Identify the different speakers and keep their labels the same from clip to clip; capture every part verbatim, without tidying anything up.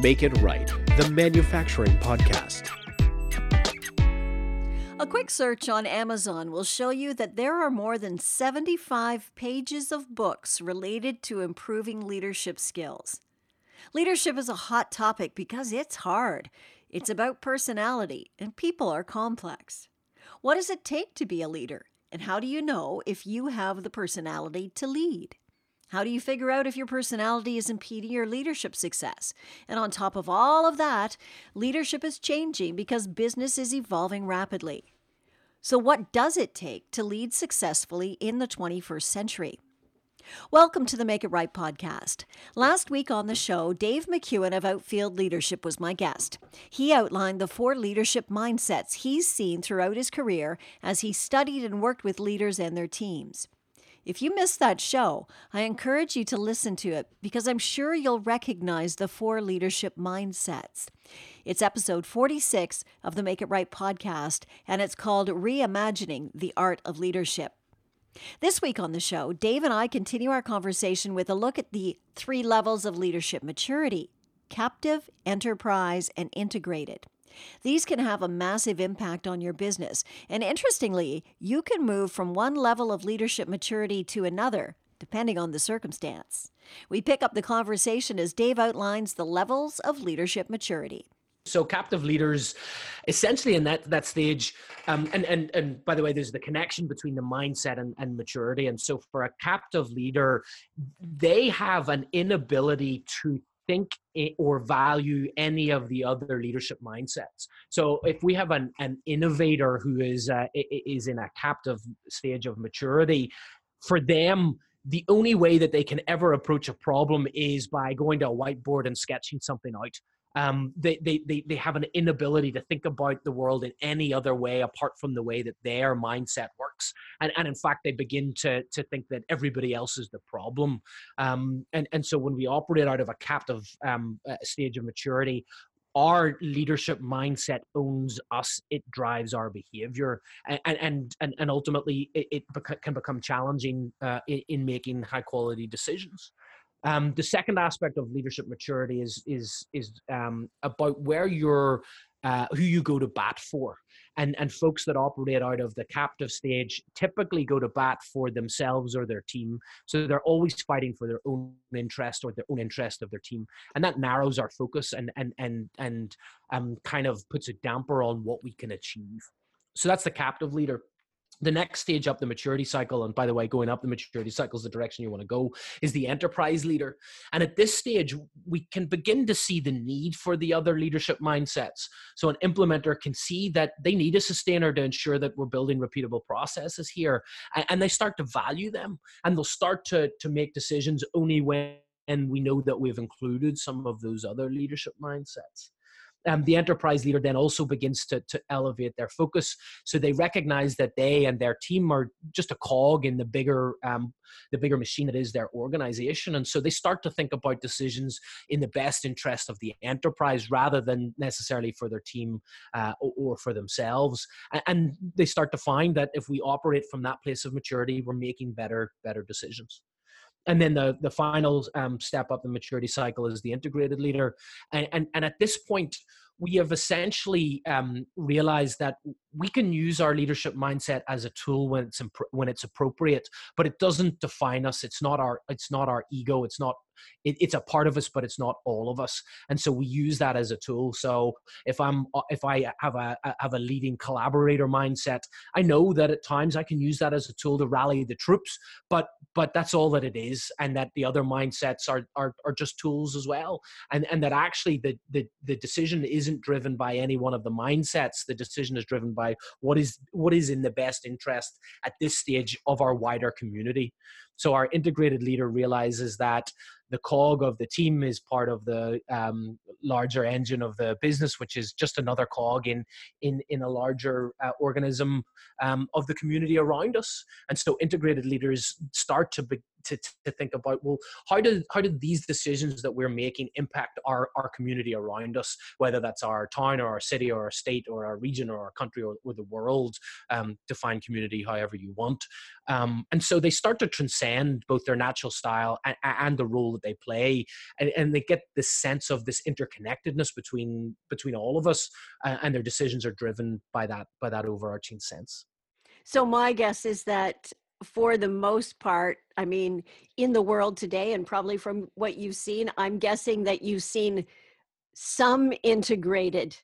Speaker 1: Make It Right, the manufacturing podcast.
Speaker 2: A quick search on Amazon will show you that there are more than seventy-five pages of books related to improving leadership skills. Leadership is a hot topic because it's hard. It's about personality, and people are complex. What does it take to be a leader? And how do you know if you have the personality to lead? How do you figure out if your personality is impeding your leadership success? And on top of all of that, leadership is changing because business is evolving rapidly. So what does it take to lead successfully in the twenty-first century? Welcome to the Make It Right podcast. Last week on the show, Dave McEwen of Outfield Leadership was my guest. He outlined the four leadership mindsets he's seen throughout his career as he studied and worked with leaders and their teams. If you missed that show, I encourage you to listen to it because I'm sure you'll recognize the four leadership mindsets. It's episode forty-six of the Make It Right podcast, and it's called Reimagining the Art of Leadership. This week on the show, Dave and I continue our conversation with a look at the three levels of leadership maturity: captive, enterprise, and integrated. These can have a massive impact on your business. And interestingly, you can move from one level of leadership maturity to another, depending on the circumstance. We pick up the conversation as Dave outlines the levels of leadership maturity.
Speaker 3: So captive leaders, essentially in that that stage, um, and, and, and by the way, there's the connection between the mindset and, and maturity. And so for a captive leader, they have an inability to think or value any of the other leadership mindsets. So if we have an, an innovator who is uh, is in a captive stage of maturity, for them, the only way that they can ever approach a problem is by going to a whiteboard and sketching something out. Um, they, they, they, they have an inability to think about the world in any other way apart from the way that their mindset works. And, and in fact, they begin to, to think that everybody else is the problem. Um, and, and so when we operate out of a captive um, uh, stage of maturity, our leadership mindset owns us. It drives our behavior, and and and, and ultimately it, it beca- can become challenging uh, in, in making high quality decisions. Um, the second aspect of leadership maturity is is is um, about where you're, uh, who you go to bat for, and and folks that operate out of the captive stage typically go to bat for themselves or their team. So they're always fighting for their own interest or their own interest of their team, and that narrows our focus and and and and um, kind of puts a damper on what we can achieve. So that's the captive leader. The next stage up the maturity cycle, and by the way, going up the maturity cycle is the direction you want to go, is the enterprise leader. And at this stage, we can begin to see the need for the other leadership mindsets. So an implementer can see that they need a sustainer to ensure that we're building repeatable processes here. And they start to value them, and they'll start to, to make decisions only when we know that we've included some of those other leadership mindsets. Um, the enterprise leader then also begins to, to elevate their focus. So they recognize that they and their team are just a cog in the bigger, um, the bigger machine that is their organization. And so they start to think about decisions in the best interest of the enterprise rather than necessarily for their team uh, or, or for themselves. And, and they start to find that if we operate from that place of maturity, we're making better, better decisions. And then the, the final um, step up the maturity cycle is the integrated leader. And, and, and at this point, we have essentially um, realized that we can use our leadership mindset as a tool when it's imp- when it's appropriate, but it doesn't define us. It's not our it's not our ego. It's not it, it's a part of us, but it's not all of us. And so we use that as a tool. So if I'm if I have a have a leading collaborator mindset, I know that at times I can use that as a tool to rally the troops, but but that's all that it is, and that the other mindsets are are, are just tools as well, and and that actually the the the decision isn't driven by any one of the mindsets. The decision is driven by what is what is in the best interest at this stage of our wider community. So our integrated leader realizes that the cog of the team is part of the um, larger engine of the business, which is just another cog in in in a larger uh, organism um, of the community around us. And so integrated leaders start to be, to, to think about, well, how do how do these decisions that we're making impact our, our community around us, whether that's our town or our city or our state or our region or our country or, or the world. Um, define community however you want. Um, and so they start to transcend both their natural style and, and the role that they play, and, and they get this sense of this interconnectedness between between all of us, uh, and their decisions are driven by that by that overarching sense.
Speaker 2: So my guess is that for the most part, I mean, in the world today, and probably from what you've seen, I'm guessing that you've seen some integrated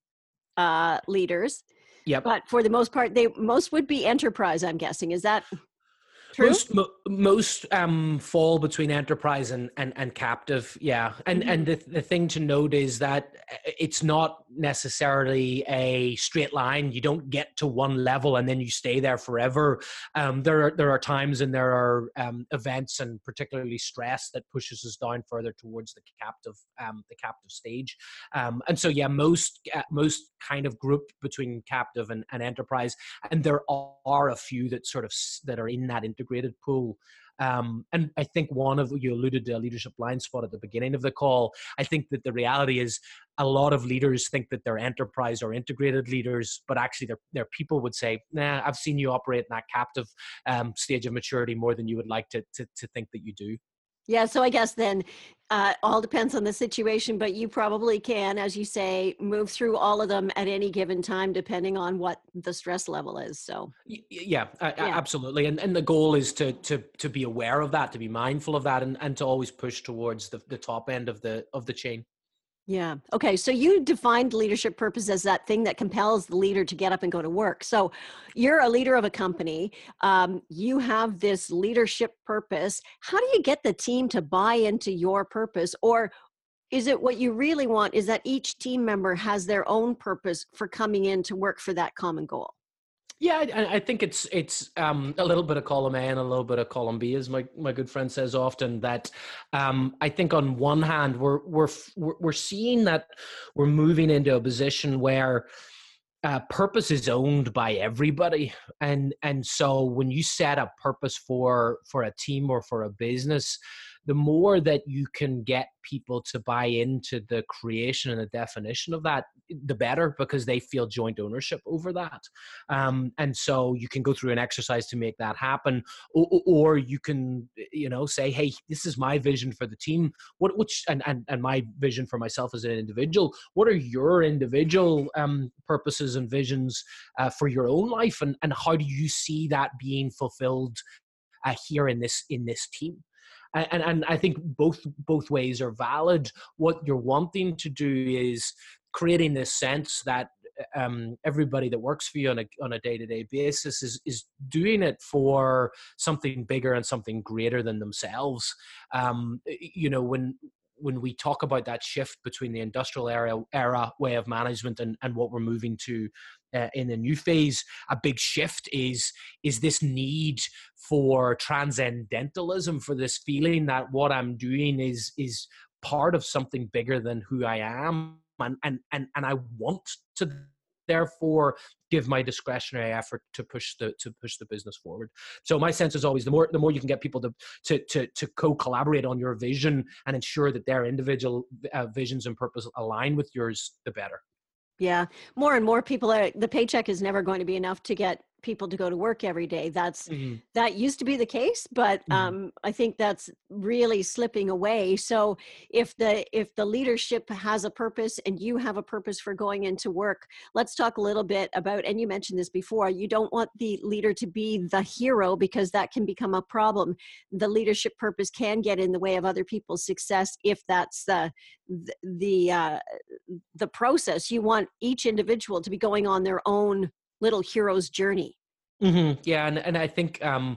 Speaker 2: uh, leaders.
Speaker 3: Yep.
Speaker 2: But for the most part, they most would be enterprise, I'm guessing. Is that true?
Speaker 3: Most mo- most um, fall between enterprise and, and, and captive, yeah. And mm-hmm. and the the thing to note is that it's not necessarily a straight line. You don't get to one level and then you stay there forever. Um, there are there are times and there are um, events and particularly stress that pushes us down further towards the captive um, the captive stage. Um, and so yeah, most uh, most kind of group between captive and, and enterprise, and there are a few that sort of that are in that integration integrated pool. Um, and I think one of, you alluded to a leadership blind spot at the beginning of the call. I think that the reality is a lot of leaders think that they're enterprise or integrated leaders, but actually their, their people would say, nah, I've seen you operate in that captive um, stage of maturity more than you would like to, to, to think that you do.
Speaker 2: Yeah, so I guess then uh, all depends on the situation, but you probably can, as you say, move through all of them at any given time, depending on what the stress level is. So
Speaker 3: yeah, uh,
Speaker 2: yeah.
Speaker 3: absolutely. And and the goal is to to to be aware of that, to be mindful of that, and, and to always push towards the, the top end of the of the chain.
Speaker 2: Yeah. Okay. So you defined leadership purpose as that thing that compels the leader to get up and go to work. So you're a leader of a company. Um, you have this leadership purpose. How do you get the team to buy into your purpose? Or is it what you really want is that each team member has their own purpose for coming in to work for that common goal?
Speaker 3: Yeah, I, I think it's it's um, a little bit of column A and a little bit of column B, as my, my good friend says often. That um, I think on one hand we're we're we're seeing that we're moving into a position where uh, purpose is owned by everybody, and and so when you set a purpose for for a team or for a business, the more that you can get people to buy into the creation and the definition of that, the better, because they feel joint ownership over that. Um, and so you can go through an exercise to make that happen, or, or you can, you know, say, hey, this is my vision for the team. What, which, and, and, and my vision for myself as an individual. What are your individual um, purposes and visions uh, for your own life? And, and how do you see that being fulfilled uh, here in this, in this team? And, and I think both both ways are valid. What you're wanting to do is creating this sense that um, everybody that works for you on a on a day-to-day basis is is doing it for something bigger and something greater than themselves. Um, you know, when when we talk about that shift between the industrial era, era way of management and, and what we're moving to uh, in the new phase, a big shift is, is this need for transcendentalism, for this feeling that what I'm doing is, is part of something bigger than who I am. And, and, and, and I want to therefore give my discretionary effort to push the to push the business forward. So my sense is always the more the more you can get people to to to, to co-collaborate on your vision and ensure that their individual uh, visions and purpose align with yours, the better.
Speaker 2: Yeah, more and more people are, the paycheck is never going to be enough to get people to go to work every day. That's mm-hmm. that used to be the case, but mm-hmm. um, I think that's really slipping away. So if the if the leadership has a purpose and you have a purpose for going into work, let's talk a little bit about, and you mentioned this before, you don't want the leader to be the hero because that can become a problem. The leadership purpose can get in the way of other people's success if that's the the the, uh, the process. You want each individual to be going on their own little hero's journey.
Speaker 3: Mm-hmm. Yeah, and, and I think um,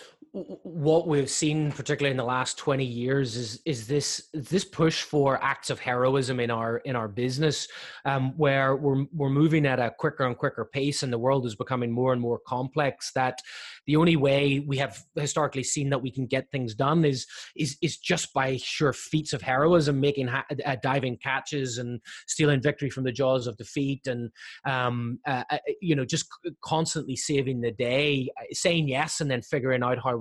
Speaker 3: what we've seen, particularly in the last twenty years, is is this this push for acts of heroism in our in our business, um, where we're we're moving at a quicker and quicker pace, and the world is becoming more and more complex. That the only way we have historically seen that we can get things done is is is just by sheer feats of heroism, making ha- uh, diving catches and stealing victory from the jaws of defeat, and um, uh, uh, you know, just constantly saving the day, saying yes, and then figuring out how we're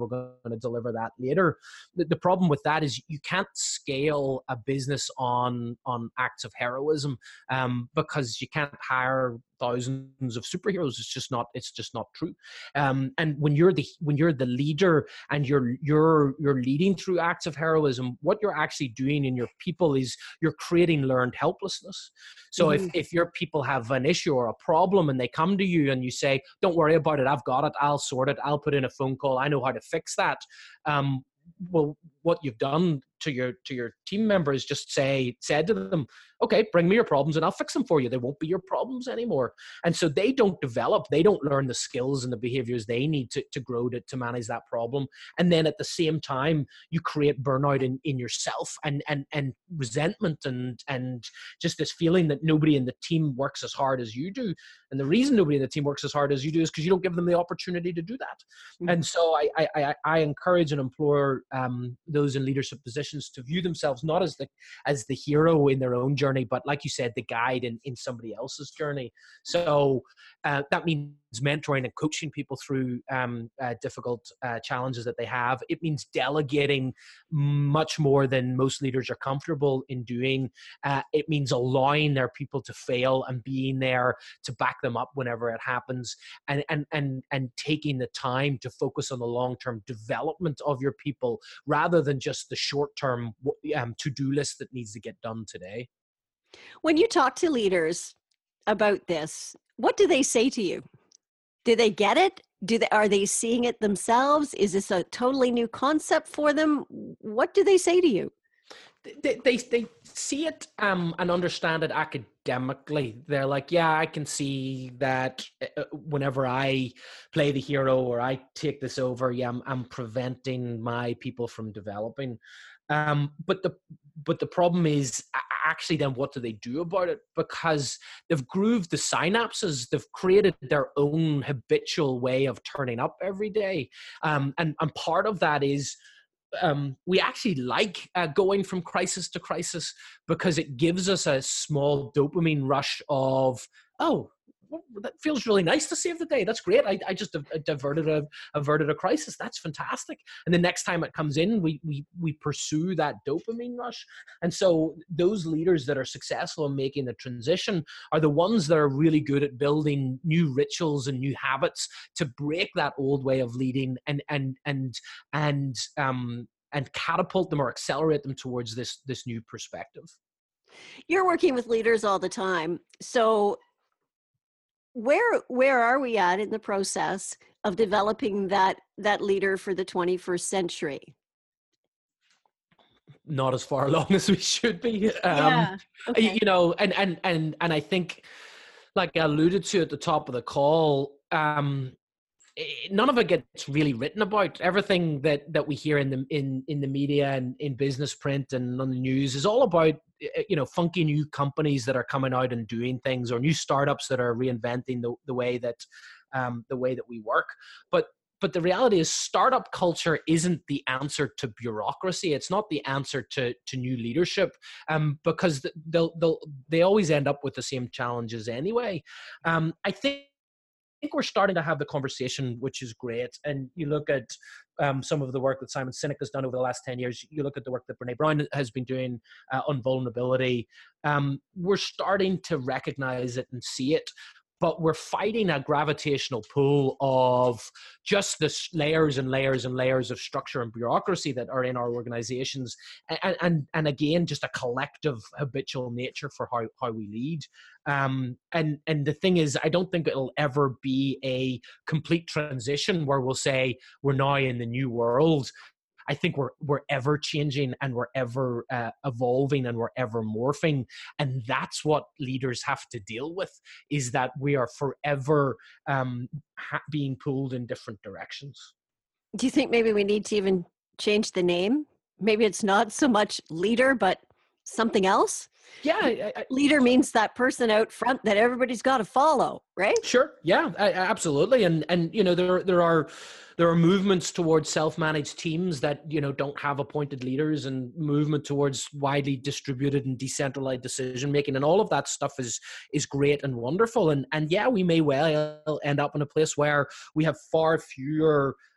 Speaker 3: we're going to deliver that later. The, the problem with that is you can't scale a business on on acts of heroism, um, because you can't hire thousands of superheroes. It's just not. It's just not true. Um, and when you're the when you're the leader and you're you're you're leading through acts of heroism, what you're actually doing in your people is you're creating learned helplessness. So mm-hmm. if if your people have an issue or a problem and they come to you and you say, "Don't worry about it. I've got it. I'll sort it. I'll put in a phone call. I know how to fix that." Um, well, what you've done to your to your team members, just say said to them, okay, bring me your problems and I'll fix them for you. They won't be your problems anymore. And so they don't develop, they don't learn the skills and the behaviors they need to, to grow to, to manage that problem. And then at the same time, you create burnout in, in yourself and, and, and resentment and, and just this feeling that nobody in the team works as hard as you do. And the reason nobody in the team works as hard as you do is because you don't give them the opportunity to do that. Mm-hmm. And so I, I, I, I encourage and implore um, those in leadership positions to view themselves not as the, as the hero in their own journey, but like you said, the guide in, in somebody else's journey. So uh, that means mentoring and coaching people through um, uh, difficult uh, challenges that they have. It means delegating much more than most leaders are comfortable in doing. Uh, it means allowing their people to fail and being there to back them up whenever it happens, and and and and taking the time to focus on the long-term development of your people rather than just the short-term um, to-do list that needs to get done today.
Speaker 2: When you talk to leaders about this, what do they say to you? Do they get it? Do they, are they seeing it themselves? Is this a totally new concept for them? What do they say to you?
Speaker 3: They they, they see it um, and understand it academically. They're like, yeah, I can see that whenever I play the hero or I take this over, yeah, I'm, I'm preventing my people from developing. Um, but the but the problem is actually then what do they do about it? Because they've grooved the synapses, they've created their own habitual way of turning up every day. Um, and, and part of that is um, we actually like uh, going from crisis to crisis because it gives us a small dopamine rush of, oh, that feels really nice to save the day. That's great. I, I just diverted a averted a crisis. That's fantastic. And the next time it comes in, we we we pursue that dopamine rush. And so those leaders that are successful in making the transition are the ones that are really good at building new rituals and new habits to break that old way of leading and and and and um and catapult them or accelerate them towards this this new perspective.
Speaker 2: You're working with leaders all the time, so. Where where are we at in the process of developing that that leader for the twenty-first century?
Speaker 3: Not as far along as we should be. Um,
Speaker 2: yeah. Okay.
Speaker 3: You know, and and and and I think, like I alluded to at the top of the call, um, none of it gets really written about. Everything that that we hear in the in in the media and in business print and on the news is all about, you know, funky new companies that are coming out and doing things, or new startups that are reinventing the, the way that um, the way that we work. But but the reality is, startup culture isn't the answer to bureaucracy. It's not the answer to to new leadership, um, because they'll they'll they always end up with the same challenges anyway. Um, I think. I think we're starting to have the conversation, which is great. And you look at um, some of the work that Simon Sinek has done over the last ten years. You look at the work that Brene Brown has been doing uh, on vulnerability. Um, we're starting to recognize it and see it. But we're fighting a gravitational pull of just the layers and layers and layers of structure and bureaucracy that are in our organizations. And, and, and again, just a collective habitual nature for how, how we lead. Um, and, and the thing is, I don't think it'll ever be a complete transition where we'll say we're now in the new world. I think we're we're ever changing and we're ever uh, evolving and we're ever morphing, and that's what leaders have to deal with. Is that we are forever um, ha- being pulled in different directions.
Speaker 2: Do you think maybe we need to even change the name? Maybe it's not so much leader, but something else.
Speaker 3: Yeah, I, I,
Speaker 2: leader means that person out front that everybody's got to follow, right?
Speaker 3: Sure. Yeah, I, absolutely. And and you know there there are. There are movements towards self-managed teams that, you know, don't have appointed leaders, and movement towards widely distributed and decentralized decision-making. And all of that stuff is is great and wonderful. And, and yeah, we may well end up in a place where we have far fewer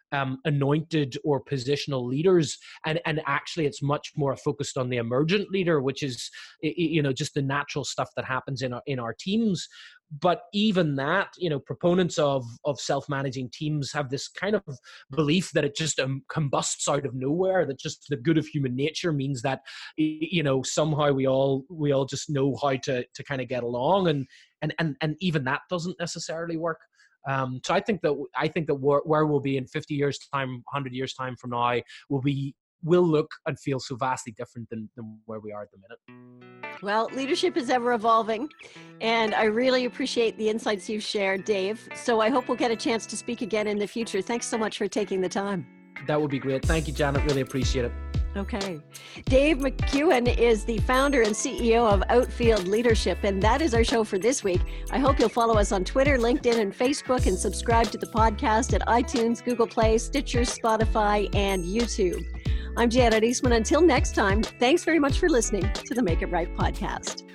Speaker 3: um, anointed or positional leaders, and and actually it's much more focused on the emergent leader, which is, you know, just the natural stuff that happens in our in our teams. But even that, you know, proponents of of self-managing teams have this kind of belief that it just um, combusts out of nowhere, that just the good of human nature means that, you know, somehow we all we all just know how to to kind of get along, and and and and even that doesn't necessarily work. Um, so I think that I think that where, where we'll be in fifty years time, one hundred years time from now, will be will look and feel so vastly different than, than where we are at the minute.
Speaker 2: Well, leadership is ever evolving, and I really appreciate the insights you've shared, Dave. So I hope we'll get a chance to speak again in the future. Thanks so much for taking the time.
Speaker 3: That would be great. Thank you, Janet. Really appreciate it.
Speaker 2: Okay. Dave McEwen is the founder and C E O of Outfield Leadership, and that is our show for this week. I hope you'll follow us on Twitter, LinkedIn, and Facebook, and subscribe to the podcast at iTunes, Google Play, Stitcher, Spotify, and YouTube. I'm Janet Eastman. Until next time, thanks very much for listening to the Make It Right podcast.